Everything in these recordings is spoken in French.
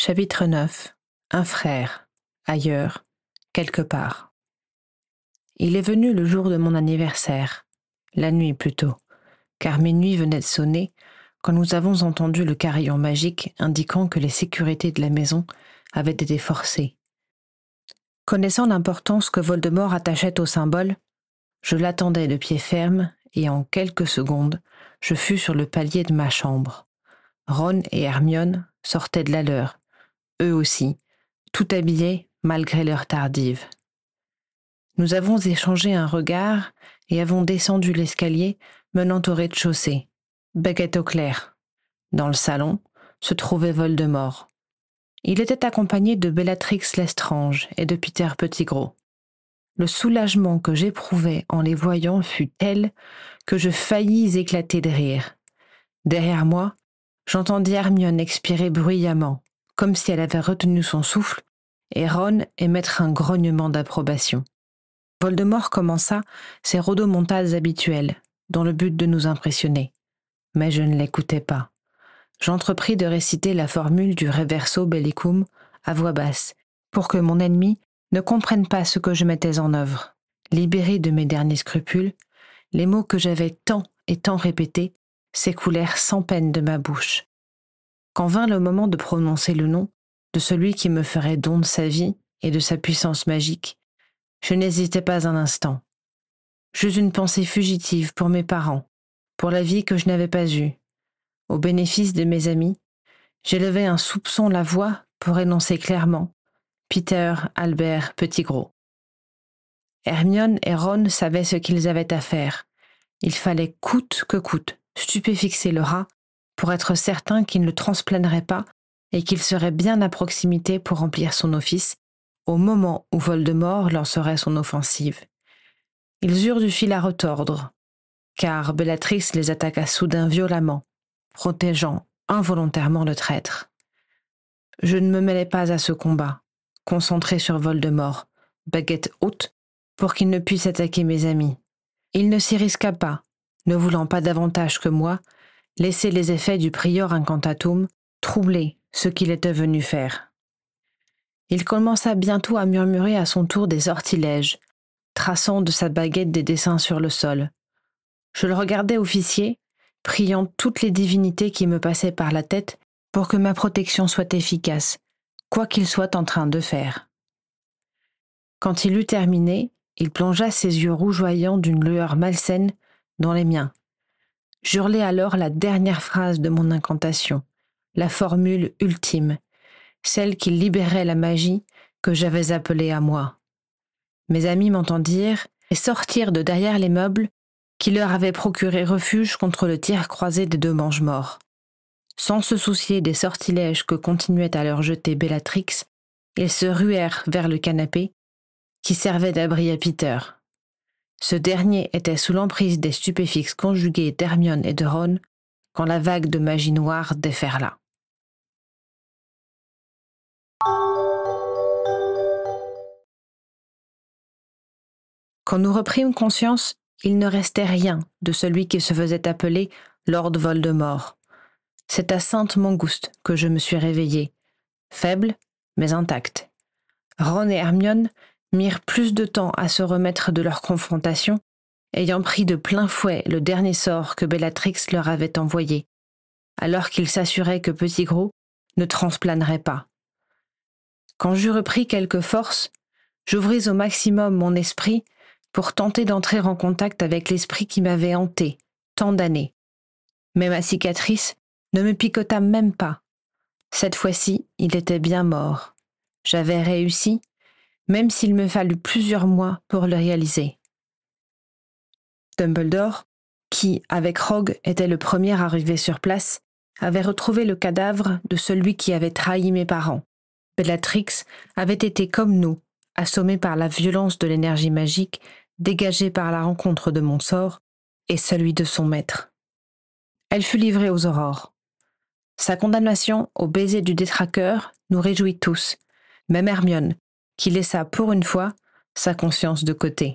Chapitre 9. Un frère, ailleurs, quelque part. Il est venu le jour de mon anniversaire, la nuit plutôt, car minuit venait de sonner quand nous avons entendu le carillon magique indiquant que les sécurités de la maison avaient été forcées. Connaissant l'importance que Voldemort attachait au symbole, je l'attendais de pied ferme et en quelques secondes, je fus sur le palier de ma chambre. Ron et Hermione sortaient de la leur, eux aussi, tout habillés malgré l'heure tardive. Nous avons échangé un regard et avons descendu l'escalier menant au rez-de-chaussée, baguette au clair. Dans le salon se trouvait Voldemort. Il était accompagné de Bellatrix Lestrange et de Peter Pettigrew. Le soulagement que j'éprouvais en les voyant fut tel que je faillis éclater de rire. Derrière moi, j'entendis Hermione expirer bruyamment, comme si elle avait retenu son souffle, et Ron émettre un grognement d'approbation. Voldemort commença ses rodomontades habituelles, dans le but de nous impressionner. Mais je ne l'écoutais pas. J'entrepris de réciter la formule du Reverso Bellicum à voix basse, pour que mon ennemi ne comprenne pas ce que je mettais en œuvre. Libéré de mes derniers scrupules, les mots que j'avais tant et tant répétés s'écoulèrent sans peine de ma bouche. Quand vint le moment de prononcer le nom de celui qui me ferait don de sa vie et de sa puissance magique, je n'hésitai pas un instant. J'eus une pensée fugitive pour mes parents, pour la vie que je n'avais pas eue. Au bénéfice de mes amis, j'élevai un soupçon la voix pour énoncer clairement Peter, Albert, Pettigrew. Hermione et Ron savaient ce qu'ils avaient à faire. Il fallait coûte que coûte stupéfixer le rat pour être certain qu'il ne transplanerait pas et qu'il serait bien à proximité pour remplir son office au moment où Voldemort lancerait son offensive. Ils eurent du fil à retordre, car Bellatrix les attaqua soudain violemment, protégeant involontairement le traître. Je ne me mêlai pas à ce combat, concentré sur Voldemort, baguette haute, pour qu'il ne puisse attaquer mes amis. Il ne s'y risqua pas, ne voulant pas davantage que moi laisser les effets du prior incantatum troubler ce qu'il était venu faire. Il commença bientôt à murmurer à son tour des sortilèges, traçant de sa baguette des dessins sur le sol. Je le regardais officier, priant toutes les divinités qui me passaient par la tête pour que ma protection soit efficace, quoi qu'il soit en train de faire. Quand il eut terminé, il plongea ses yeux rougeoyants d'une lueur malsaine dans les miens. J'hurlai alors la dernière phrase de mon incantation, la formule ultime, celle qui libérait la magie que j'avais appelée à moi. Mes amis m'entendirent et sortirent de derrière les meubles qui leur avaient procuré refuge contre le tir croisé des deux mange-morts. Sans se soucier des sortilèges que continuait à leur jeter Bellatrix, ils se ruèrent vers le canapé qui servait d'abri à Peter. Ce dernier était sous l'emprise des stupéfixes conjugués d'Hermione et de Ron quand la vague de magie noire déferla. Quand nous reprîmes conscience, il ne restait rien de celui qui se faisait appeler Lord Voldemort. C'est à Sainte-Mangouste que je me suis réveillée, faible mais intacte. Ron et Hermione mirent plus de temps à se remettre de leur confrontation, ayant pris de plein fouet le dernier sort que Bellatrix leur avait envoyé, alors qu'ils s'assuraient que Pettigrew ne transplanerait pas. Quand j'eus repris quelque force, j'ouvris au maximum mon esprit pour tenter d'entrer en contact avec l'esprit qui m'avait hanté tant d'années. Mais ma cicatrice ne me picota même pas. Cette fois-ci, il était bien mort. J'avais réussi, même s'il me fallut plusieurs mois pour le réaliser. Dumbledore, qui, avec Rogue, était le premier arrivé sur place, avait retrouvé le cadavre de celui qui avait trahi mes parents. Bellatrix avait été comme nous, assommée par la violence de l'énergie magique dégagée par la rencontre de mon sort et celui de son maître. Elle fut livrée aux aurores. Sa condamnation au baiser du détraqueur nous réjouit tous, même Hermione, qui laissa pour une fois sa conscience de côté.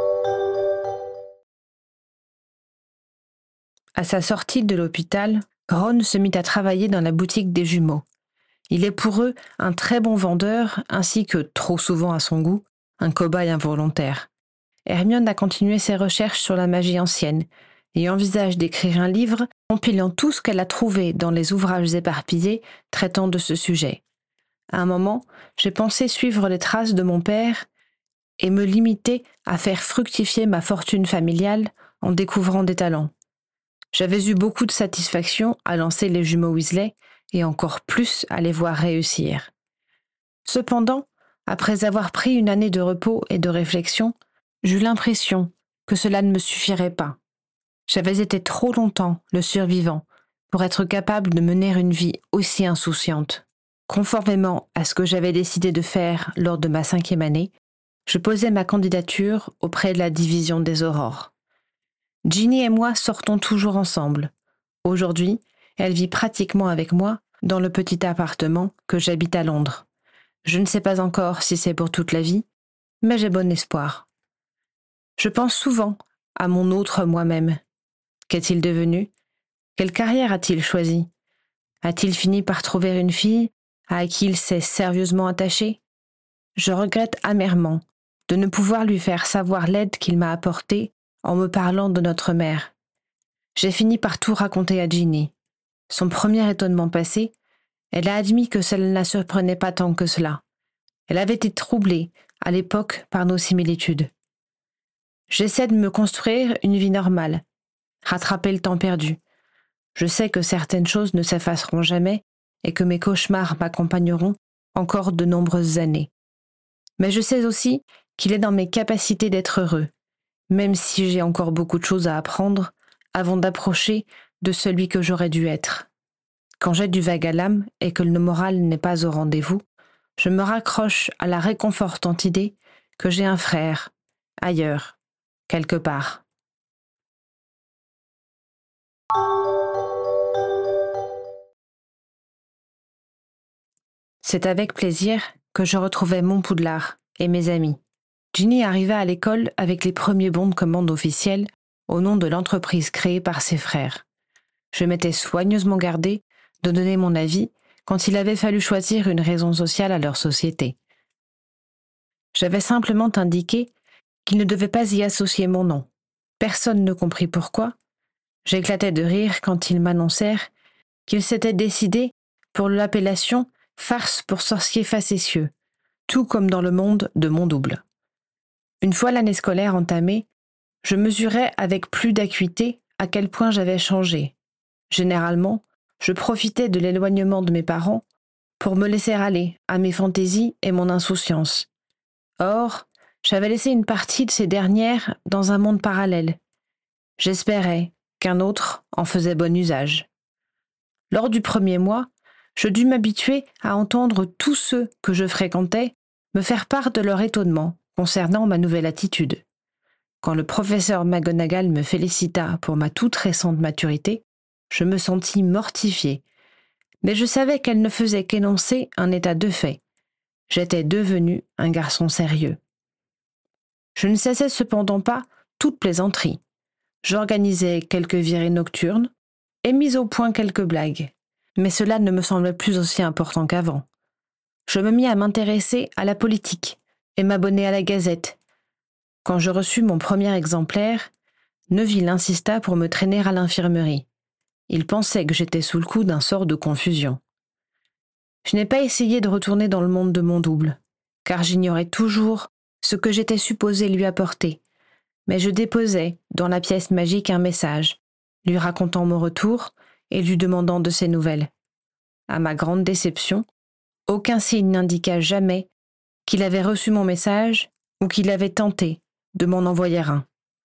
À sa sortie de l'hôpital, Ron se mit à travailler dans la boutique des jumeaux. Il est pour eux un très bon vendeur, ainsi que, trop souvent à son goût, un cobaye involontaire. Hermione a continué ses recherches sur la magie ancienne et envisage d'écrire un livre compilant tout ce qu'elle a trouvé dans les ouvrages éparpillés traitant de ce sujet. À un moment, j'ai pensé suivre les traces de mon père et me limiter à faire fructifier ma fortune familiale en découvrant des talents. J'avais eu beaucoup de satisfaction à lancer les jumeaux Weasley et encore plus à les voir réussir. Cependant, après avoir pris une année de repos et de réflexion, j'eus l'impression que cela ne me suffirait pas. J'avais été trop longtemps le survivant pour être capable de mener une vie aussi insouciante. Conformément à ce que j'avais décidé de faire lors de ma 5e année, je posai ma candidature auprès de la division des Aurores. Ginny et moi sortons toujours ensemble. Aujourd'hui, elle vit pratiquement avec moi dans le petit appartement que j'habite à Londres. Je ne sais pas encore si c'est pour toute la vie, mais j'ai bon espoir. Je pense souvent à mon autre moi-même. Qu'est-il devenu? Quelle carrière a-t-il choisi? A-t-il fini par trouver une fille à qui il s'est sérieusement attaché? Je regrette amèrement de ne pouvoir lui faire savoir l'aide qu'il m'a apportée en me parlant de notre mère. J'ai fini par tout raconter à Ginny. Son premier étonnement passé, elle a admis que cela ne la surprenait pas tant que cela. Elle avait été troublée, à l'époque, par nos similitudes. J'essaie de me construire une vie normale, rattraper le temps perdu. Je sais que certaines choses ne s'effaceront jamais et que mes cauchemars m'accompagneront encore de nombreuses années. Mais je sais aussi qu'il est dans mes capacités d'être heureux, même si j'ai encore beaucoup de choses à apprendre avant d'approcher de celui que j'aurais dû être. Quand j'ai du vague à l'âme et que le moral n'est pas au rendez-vous, je me raccroche à la réconfortante idée que j'ai un frère, ailleurs, quelque part. C'est avec plaisir que je retrouvais mon Poudlard et mes amis. Ginny arriva à l'école avec les premiers bons de commande officiels au nom de l'entreprise créée par ses frères. Je m'étais soigneusement gardé de donner mon avis quand il avait fallu choisir une raison sociale à leur société. J'avais simplement indiqué qu'ils ne devaient pas y associer mon nom. Personne ne comprit pourquoi. J'éclatais de rire quand ils m'annoncèrent qu'ils s'étaient décidés pour l'appellation « farce pour sorciers facétieux », tout comme dans le monde de mon double. Une fois l'année scolaire entamée, je mesurais avec plus d'acuité à quel point j'avais changé. Généralement, je profitais de l'éloignement de mes parents pour me laisser aller à mes fantaisies et mon insouciance. Or, j'avais laissé une partie de ces dernières dans un monde parallèle. J'espérais qu'un autre en faisait bon usage. Lors du premier mois, je dus m'habituer à entendre tous ceux que je fréquentais me faire part de leur étonnement concernant ma nouvelle attitude. Quand le professeur McGonagall me félicita pour ma toute récente maturité, je me sentis mortifié, mais je savais qu'elle ne faisait qu'énoncer un état de fait. J'étais devenu un garçon sérieux. Je ne cessais cependant pas toute plaisanterie. J'organisais quelques virées nocturnes et mis au point quelques blagues, mais cela ne me semblait plus aussi important qu'avant. Je me mis à m'intéresser à la politique et m'abonner à la Gazette. Quand je reçus mon premier exemplaire, Neville insista pour me traîner à l'infirmerie. Il pensait que j'étais sous le coup d'un sort de confusion. Je n'ai pas essayé de retourner dans le monde de mon double, car j'ignorais toujours ce que j'étais supposé lui apporter, mais je déposai dans la pièce magique un message, lui racontant mon retour et lui demandant de ses nouvelles. À ma grande déception, aucun signe n'indiqua jamais qu'il avait reçu mon message ou qu'il avait tenté de m'en envoyer un.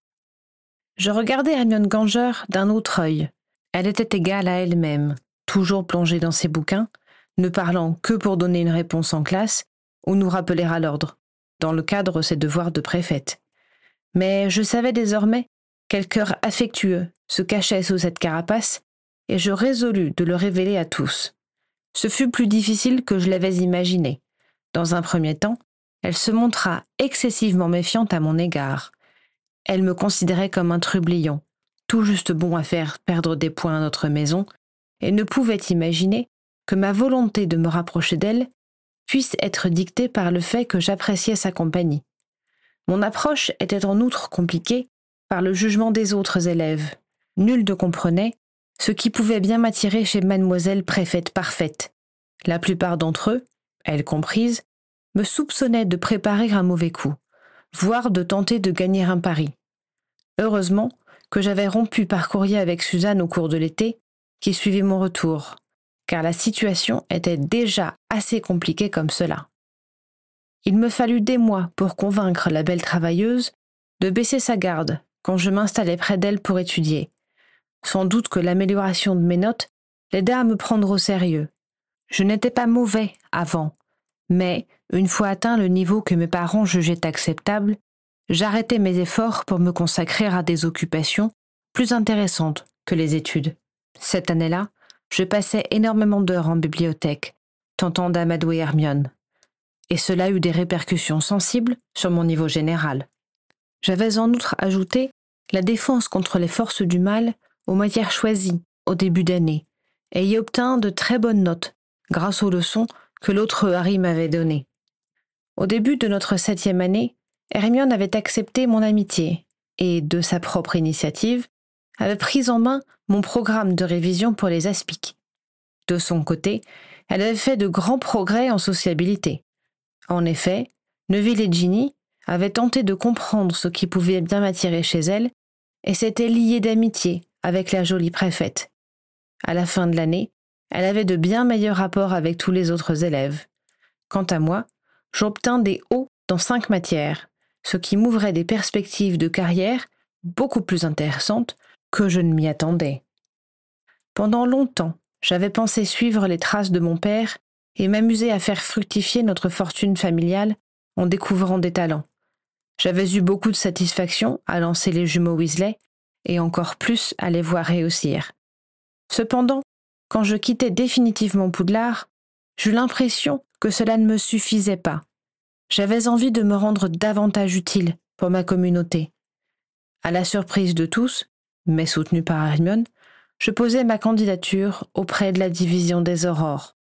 Je regardais Hermione Granger d'un autre œil. Elle était égale à elle-même, toujours plongée dans ses bouquins, ne parlant que pour donner une réponse en classe ou nous rappeler à l'ordre, dans le cadre de ses devoirs de préfète. Mais je savais désormais quel cœur affectueux se cachait sous cette carapace et je résolus de le révéler à tous. Ce fut plus difficile que je l'avais imaginé. Dans un premier temps, elle se montra excessivement méfiante à mon égard. Elle me considérait comme un trublion, tout juste bon à faire perdre des points à notre maison et ne pouvait imaginer que ma volonté de me rapprocher d'elle puisse être dictée par le fait que j'appréciais sa compagnie. Mon approche était en outre compliquée par le jugement des autres élèves. Nul ne comprenait ce qui pouvait bien m'attirer chez mademoiselle préfète parfaite. La plupart d'entre eux, elle comprise, me soupçonnaient de préparer un mauvais coup, voire de tenter de gagner un pari. Heureusement que j'avais rompu par courrier avec Suzanne au cours de l'été qui suivait mon retour, car la situation était déjà assez compliquée comme cela. Il me fallut des mois pour convaincre la belle travailleuse de baisser sa garde quand je m'installais près d'elle pour étudier. Sans doute que l'amélioration de mes notes l'aida à me prendre au sérieux. Je n'étais pas mauvais avant, mais, une fois atteint le niveau que mes parents jugeaient acceptable, j'arrêtais mes efforts pour me consacrer à des occupations plus intéressantes que les études. Cette année-là, je passais énormément d'heures en bibliothèque, tentant d'amadouer Hermione. Et cela eut des répercussions sensibles sur mon niveau général. J'avais en outre ajouté la défense contre les forces du mal aux matières choisies au début d'année, et y obtint de très bonnes notes grâce aux leçons que l'autre Harry m'avait données. Au début de notre 7e année, Hermione avait accepté mon amitié et, de sa propre initiative, avait pris en main mon programme de révision pour les aspics. De son côté, elle avait fait de grands progrès en sociabilité. En effet, Neville et Ginny avaient tenté de comprendre ce qui pouvait bien m'attirer chez elle et s'étaient liés d'amitié avec la jolie préfète. À la fin de l'année, elle avait de bien meilleurs rapports avec tous les autres élèves. Quant à moi, j'obtins des hauts dans 5 matières, ce qui m'ouvrait des perspectives de carrière beaucoup plus intéressantes que je ne m'y attendais. Pendant longtemps, j'avais pensé suivre les traces de mon père et m'amuser à faire fructifier notre fortune familiale en découvrant des talents. J'avais eu beaucoup de satisfaction à lancer les jumeaux Weasley et encore plus à les voir réussir. Cependant, quand je quittais définitivement Poudlard, j'eus l'impression que cela ne me suffisait pas. J'avais envie de me rendre davantage utile pour ma communauté. À la surprise de tous, mais soutenue par Hermione, je posai ma candidature auprès de la division des Aurores.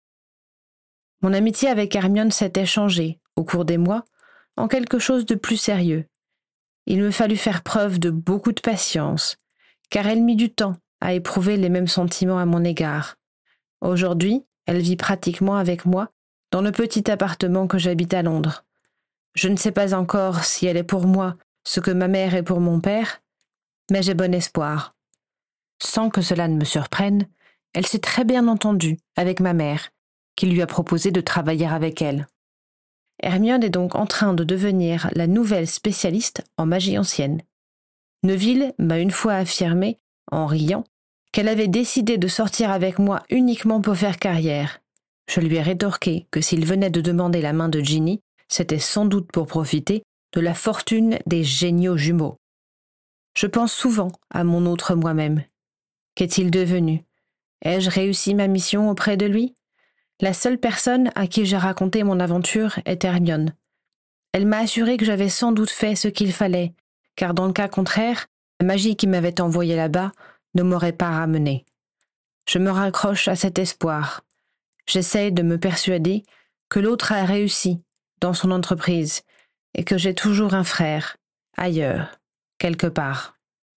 Mon amitié avec Hermione s'était changée, au cours des mois, en quelque chose de plus sérieux. Il me fallut faire preuve de beaucoup de patience, car elle mit du temps à éprouver les mêmes sentiments à mon égard. Aujourd'hui, elle vit pratiquement avec moi dans le petit appartement que j'habite à Londres. Je ne sais pas encore si elle est pour moi ce que ma mère est pour mon père, mais j'ai bon espoir. Sans que cela ne me surprenne, elle s'est très bien entendue avec ma mère, qui lui a proposé de travailler avec elle. Hermione est donc en train de devenir la nouvelle spécialiste en magie ancienne. Neville m'a une fois affirmé, en riant, qu'elle avait décidé de sortir avec moi uniquement pour faire carrière. Je lui ai rétorqué que s'il venait de demander la main de Ginny, c'était sans doute pour profiter de la fortune des géniaux jumeaux. Je pense souvent à mon autre moi-même. Qu'est-il devenu? Ai-je réussi ma mission auprès de lui? La seule personne à qui j'ai raconté mon aventure est Hermione. Elle m'a assuré que j'avais sans doute fait ce qu'il fallait, car dans le cas contraire, la magie qui m'avait envoyé là-bas ne m'aurait pas ramené. Je me raccroche à cet espoir. J'essaye de me persuader que l'autre a réussi dans son entreprise et que j'ai toujours un frère, ailleurs, quelque part.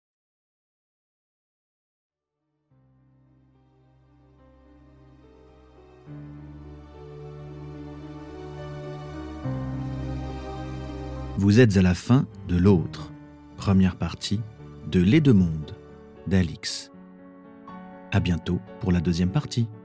Vous êtes à la fin de l'autre, première partie de Les Deux Mondes d'Alix. À bientôt pour la deuxième partie.